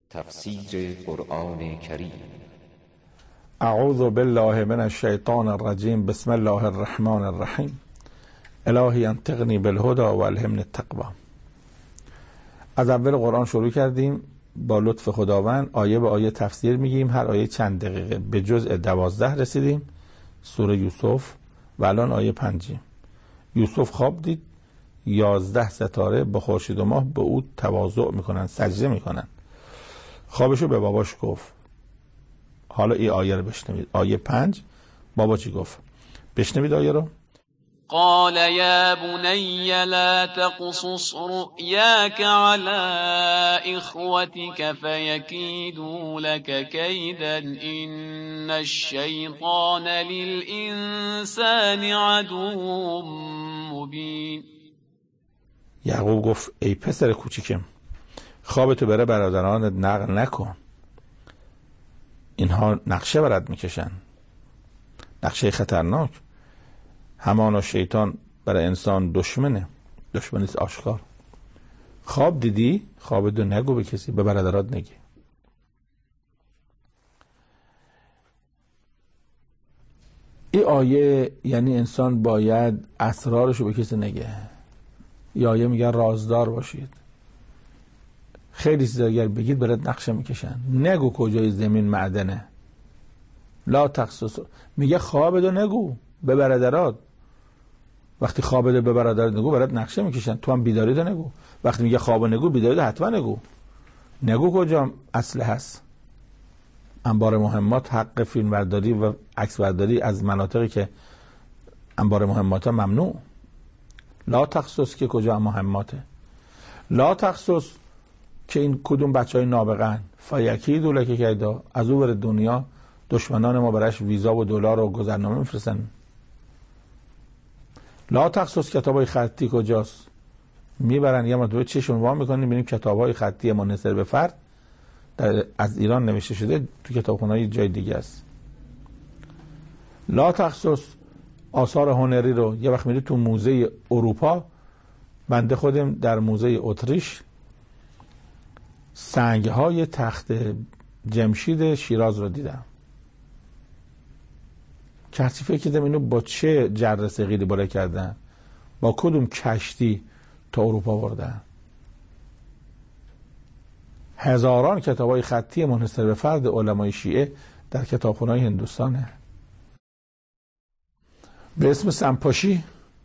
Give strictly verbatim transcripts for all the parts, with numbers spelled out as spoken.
تفسیر قرآن کریم. اعوذ بالله من الشیطان الرجیم. بسم الله الرحمن الرحیم. الهی انطقنی بالهدى و الهمنی التقوی. از اول قرآن شروع کردیم، با لطف خداوند آیه به آیه تفسیر میگیم. هر آیه چند دقیقه. به جزء دوازده رسیدیم، سوره یوسف، و الان آیه پنجیم. یوسف خواب دید یازده ستاره با خورشید و ماه به او تواضع میکنن، سجده میکنن. خوابشو به باباش گفت. حالا این آیه رو بشنوید. آیه پنج بابا چی گفت؟ بشنوید آیه رو. قال یا بنی لا تقصص رؤیاک علی اخوتک فیکیدوا لک کیدا ان الشیطان للانسان عدو مبین. یعقوب گفت ای پسر کوچیکم، خوابتو بره برادرانت نقل نکن. اینها نقشه برات میکشن، نقشه خطرناک. همانا شیطان برای انسان دشمنه، دشمنیست آشکار. خواب دیدی؟ خوابتو نگو به کسی، به برادرات نگی. این آیه یعنی انسان باید اسرارشو به کسی نگه. این آیه میگن رازدار باشید. خیلی چیزا اگر بگید برات نقشه میکشن. نگو کجای زمین معدنه. لا تقصص. میگه خوابتو نگو به برادرات. وقتی خوابتو به برادرات نگو برات نقشه میکشن. تو هم بیداریتو نگو. وقتی میگه خوابو نگو، بیداریتو حتما نگو. نگو کجا اصل هست. انبار مهمات، حق فیلم برداری و عکس برداری از مناطقی که انبار مهمات ها ممنوع. لا تقصص که کجا مهماته. لا تقصص که این کدوم بچه های نابغن. فیکیدوا لک کیدا. از او بر دنیا دشمنان ما برش ویزا و دلار و گذرنامه میفرستن. لا تقصص کتابای خطی کجاست؟ میبرن یه مرتبه چشون وا میکنیم ببینیم کتابای خطی منحصر به فرد در از ایران نوشته شده تو کتابخونه‌های جای دیگه است. لا تقصص آثار هنری رو یه وقت میری تو موزه اروپا. بنده خودم در موزه اتریش سنگ‌های تخت جمشید شیراز رو دیدم. کسی فکر کردم اینو با چه جر صغیری بالا کردن، با کدوم کشتی تا اروپا بردن. هزاران کتابای خطی منحصر به فرد علمای شیعه در کتابخونه‌های هندوستانه. به اسم سمپاشی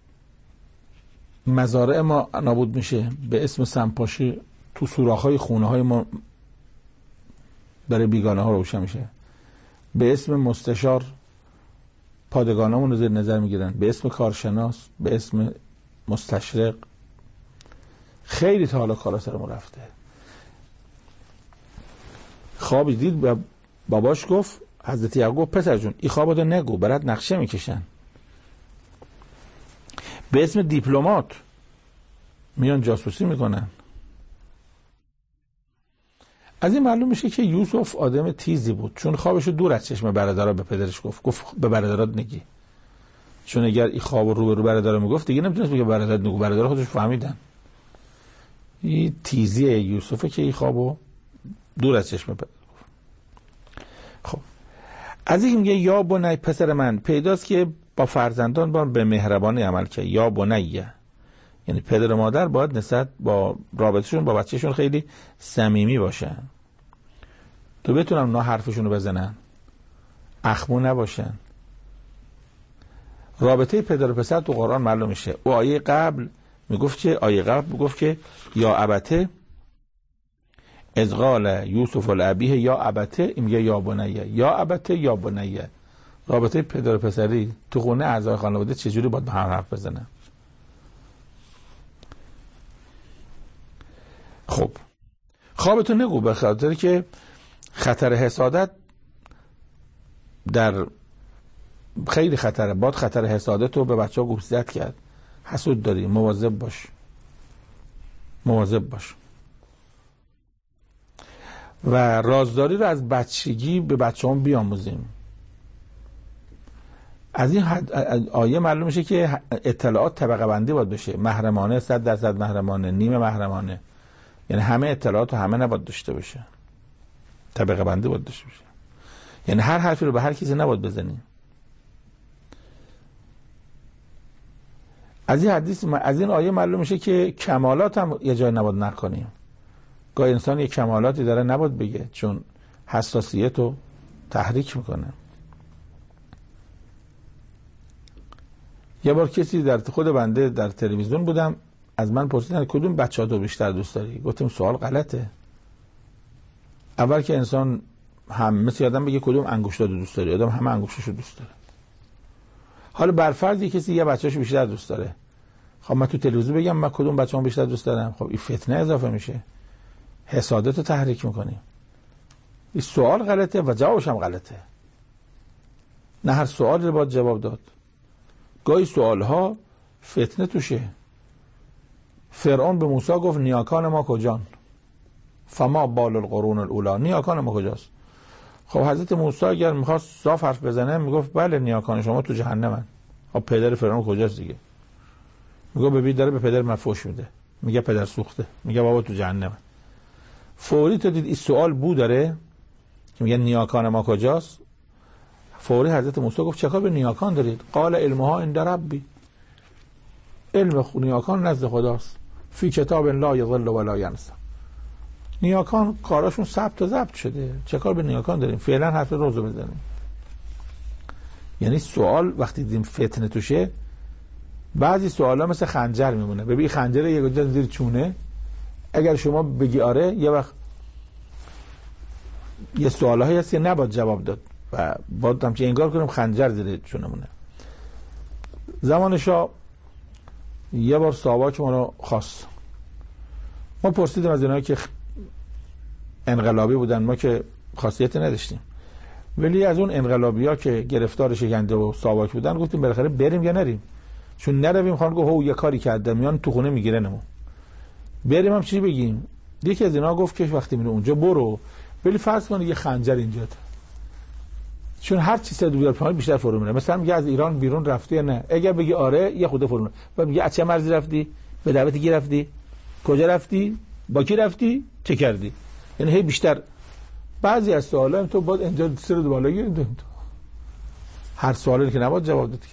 مزارع ما نابود میشه. به اسم سمپاشی تو سوراخ‌های خونه‌های ما برای بیگانه ها روشن میشه. به اسم مستشار پادگانامون رو زیر نظر میگیرن. به اسم کارشناس، به اسم مستشرق. خیلی تا حالا کارا سرمون رفته. خوابی دید و باباش گفت، حضرت یعقوب پسر جون این خوابتو نگو برات نقشه میکشن. به اسم دیپلمات میان جاسوسی میکنن. از این معلوم میشه که یوسف آدم تیزی بود، چون خوابشو دور از چشم برادرها به پدرش گفت. گفت به برادرات نگی. چون اگر این خواب رو به رو برادرها میگفت دیگه نمیتونست بگه برادرات نگو. برادرها خودش فهمیدن. این تیزی یوسفه که این خوابو دور از چشم پدر گفت. خب از این میگه یا بنی پسر من. پیداست که با فرزندان با به مهربانی عمل کرد. یا بنی یعنی پدر و مادر باید نسبت با رابطشون با بچهشون خیلی صمیمی باشن، تو بتونن اونا حرفشون رو بزنن، اخمو نباشن. رابطه پدر و پسر تو قرآن معلوم میشه. او آیه قبل میگفت که آیه قبل میگفت که یا ابته اذ قال یوسف لابیه یا ابته. این میگه یا بنیه. یا ابته یا بنیه. رابطه پدر و پسری تو خونه اعضای خانواده چجوری باید به هم حرف بزنن؟ خب خوابتو نگو به خاطر که خطر حسادت در خیلی خطره. باد خطر حسادت رو به بچه ها گوشزد کرد. حسود داری، مواظب باش، مواظب باش. و رازداری رو از بچگی به بچه هم بیاموزیم. از این آیه معلوم میشه که اطلاعات طبقه بندی باید بشه. محرمانه، صد درصد محرمانه، نیمه محرمانه. یعنی همه اطلاعات رو همه نباید داشته باشه. طبقه بندی باید داشته باشه. یعنی هر حرفی رو به هر کسی نباید بزنیم. از این حدیث از این آیه معلوم میشه که کمالات هم یه جای نباید نکنیم. گاهی انسان یه کمالاتی داره نباید بگه، چون حساسیت رو تحریک میکنه. یه بار کسی در خود بنده در تلویزیون بودم، از من پرسیدن کدوم بچه‌ها تو بیشتر دوست داری؟ گفتم سوال غلطه. اول که انسان هم مثل آدم بگه کدوم انگشتات رو دوست داری، آدم همه انگشتاشو دوست داره. حالا بر فرض کسی یه بچه‌شو بیشتر دوست داره، خب من تو تلویزیون بگم من کدوم بچه‌ام بیشتر دوست دارم، خب این فتنه اضافه میشه، حسادت رو تحریک میکنیم. این سوال غلطه و جوابش هم غلطه. نه هر سوالی رو باید جواب داد. گاهی سوالها فتنه توشه. فرعون به موسی گفت نیاکان ما کجان؟ فما بال القرون الاولی، نیاکان ما کجاست؟ خب حضرت موسی اگر میخواست صاف حرف بزنه میگفت بله نیاکان شما تو جهنمن. خب پدر فرعون کجاست دیگه؟ میگه ببین داره به پدر من فحش میده، میگه پدر سوخته، میگه بابا تو جهنمن. فوری تو دید این سوال بو داره که میگه نیاکان ما کجاست، فوری حضرت موسی گفت چه کار به نیاکان دارید؟ قال علمها عند ربی، علم نیاکان نزد خداست، فی کتاب لا یضل ولا ینسی. نیاکان کاراشون ثبت و ضبط شده، چه کار به نیاکان داریم؟ فعلا حرف روزو بزنیم. یعنی سوال وقتی دیدیم فتنه توشه، بعضی سوالا مثل خنجر میمونه. ببین خنجر یه گوجه زیر چونه، اگر شما بگی آره یه وقت یه سوالایی هست که نباید جواب داد و باید همچه انگار کنیم خنجر زیر چونمونه. زمان شاه یه بار ساواک ما رو خواست، ما پرسیدیم از اینایی که انقلابی بودن، ما که خاصیت نداشتیم، ولی از اون انقلابی ها که گرفتار شکنجه و ساواک بودن گفتیم بالاخره بریم یا نریم؟ چون نرویم خان گفت هو یه کاری کرده میان تو خونه میگیره نمون. بریم هم چی بگیم؟ یکی از اینا گفت که وقتی میره اونجا برو، ولی فرض کن یه خنجر اینجا، چون هر چی صد بیار پایین بیشتر فرو میره. مثلا میگه از ایران بیرون رفتی یا نه؟ اگر بگی آره یه خود فرو میره. بعد میگه از چه مرزی رفتی؟ به دعوت کی رفتی؟ کجا رفتی؟ با کی رفتی؟ چه کردی؟ یعنی هی بیشتر. بعضی از سوالا تو باید اینجا سر دو بالا گیریم، هر سوالی که نباید جواب داد.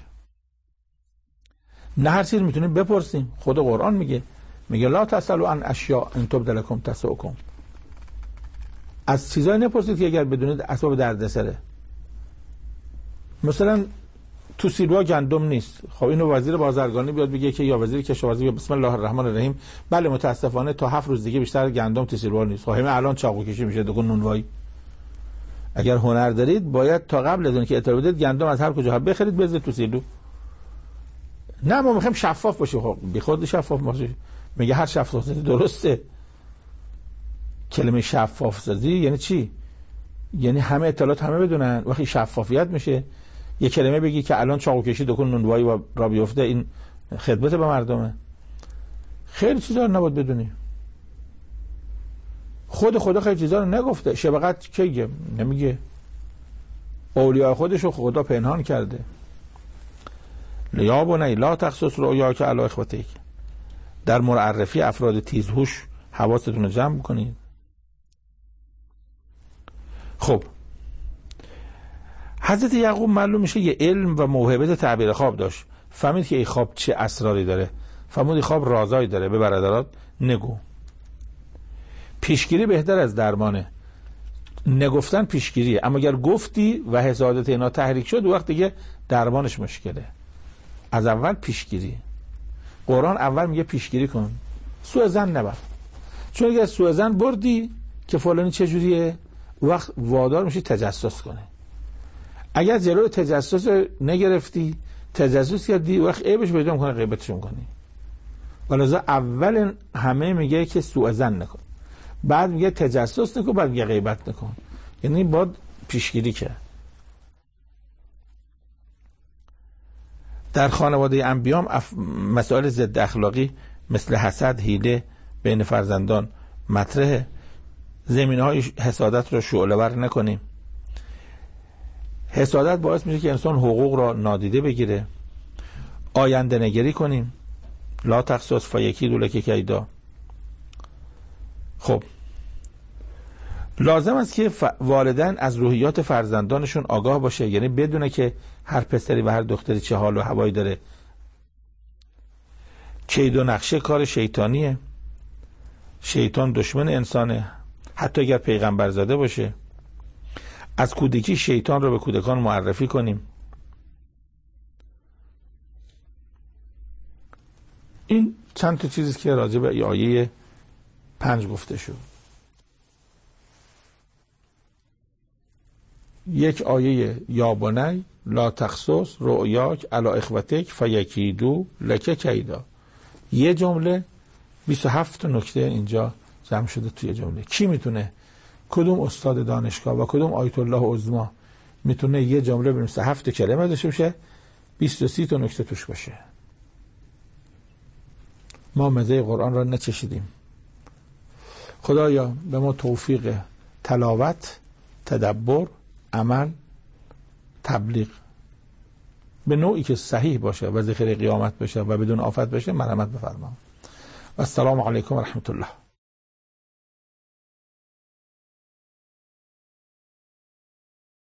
نه هر چیزی میتونیم بپرسیم. خود قرآن میگه میگه لا تسألوا عن اشیاء ان تبد لکم تسؤکم. از چیزایی نپرسید که اگر بدونید اسباب دردسره. مثلا تو سیلوا گندم نیست، خب اینو وزیر بازرگانی بیاد بگه که یا وزیر کشاورزی یا بسم الله الرحمن الرحیم بله متاسفانه تا هفت روز دیگه بیشتر گندم تو سیلوا نیست. خب همه الان چاقو کشی میشه دکون نونوایی. اگر هنر دارید باید تا قبل از اون که اطلاع بدید گندم از هر کجا بخرید بذارید تو سیلو. نه ما میخوایم شفاف باشه. خب بی خود شفاف باشه. میگه هر شفاف سازی درسته. کلمه شفاف سازی یعنی چی؟ یعنی همه اطلاعات همه بدونن. وقتی شفافیت میشه یه کلمه بگی که الان چاقو کشی دکون نونوایی و را بیفته، این خدمت به مردمه. خیلی چیزا رو نباید بدونی. خود خدا خیلی چیزا رو نگفته. شبقت کی نمیگه؟ اولیاء خودش رو خدا پنهان کرده. یا بنی لا تخصص رؤیاک علی اخوتک. در معرفی افراد تیزهوش حواستون رو جمع کنید. خب حضرت یعقوب معلوم میشه یه علم و موهبه تعبیر خواب داشت. فهمید که این خواب چه اسراری داره. فهمید این خواب رازایی داره. به برادرات نگو. پیشگیری بهتر از درمانه. نگفتن پیشگیریه، اما اگر گفتی و حسادت اینا تحریک شد وقت دیگه درمانش مشکله. از اول پیشگیری. قرآن اول میگه پیشگیری کن، سوء ظن نبر. چون اگر سوء ظن بردی که فلانی چجوریه وقت وادار میشی تجسس کنه. اگر جلوی تجسس نگرفتی تجسس کردی وقت عیبش پیدا میکنه غیبتش میکنی. ولذا اول همه میگه که سوء ظن نکن، بعد میگه تجسس نکن، بعد میگه غیبت نکن. یعنی باید پیشگیری کرد. در خانواده انبیام اف... مسائل ضد اخلاقی مثل حسد، حیله بین فرزندان مطرحه. زمینهای حسادت رو شعله‌ور نکنیم. حسادت باعث میشه که انسان حقوق را نادیده بگیره. آینده نگری کنیم. لا تخصص فیکی دولک کیدا. خب لازم است که ف... والدین از روحیات فرزندانشون آگاه باشه، یعنی بدونه که هر پسری و هر دختری چه حال و هوایی داره. کید و نقشه کار شیطانیه، شیطان دشمن انسانه، حتی اگر پیغمبر زاده باشه. از کودکی شیطان رو به کودکان معرفی کنیم. این چند تا چیزی که راجع به آیه پنج گفته شد. یک آیه یا بنی لا تقصص رؤیاک علی اخوتک فیکیدوا لک کیدا. یه جمله بیست و هفت نکته اینجا جمع شده توی جمله. کی میتونه، کدوم استاد دانشگاه و کدوم آیت الله عظمی میتونه یه جمله به بیست و هفت کلمه داشته باشه، بیست و سه تا نکته توش باشه؟ ما مزه قرآن را نچشیدیم. خدایا به ما توفیق تلاوت، تدبر، عمل، تبلیغ به نوعی که صحیح باشه و ذکر قیامت بشه و بدون آفت بشه مرحمت بفرما. و السلام علیکم و رحمت الله.